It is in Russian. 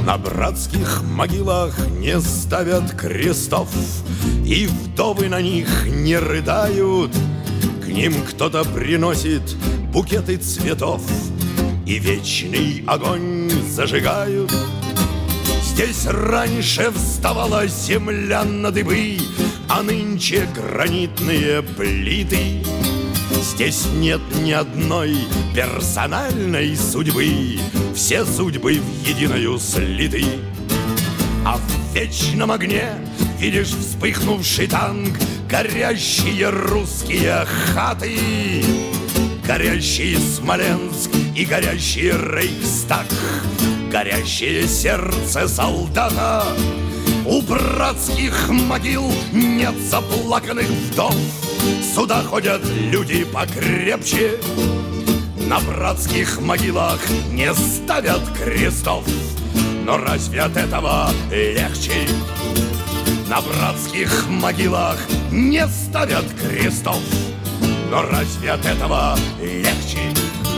На братских могилах не ставят крестов, и вдовы на них не рыдают. К ним кто-то приносит букеты цветов, и вечный огонь зажигают. Здесь раньше вставала земля на дыбы, а нынче гранитные плиты. Здесь нет ни одной персональной судьбы, все судьбы в единую слиты. А в вечном огне видишь вспыхнувший танк, горящие русские хаты, горящий Смоленск и горящий Рейхстаг, горящее сердце солдата. У братских могил нет заплаканных вдов, сюда ходят люди покрепче. На братских могилах не ставят крестов, но разве от этого легче? На братских могилах не ставят крестов, но разве от этого легче?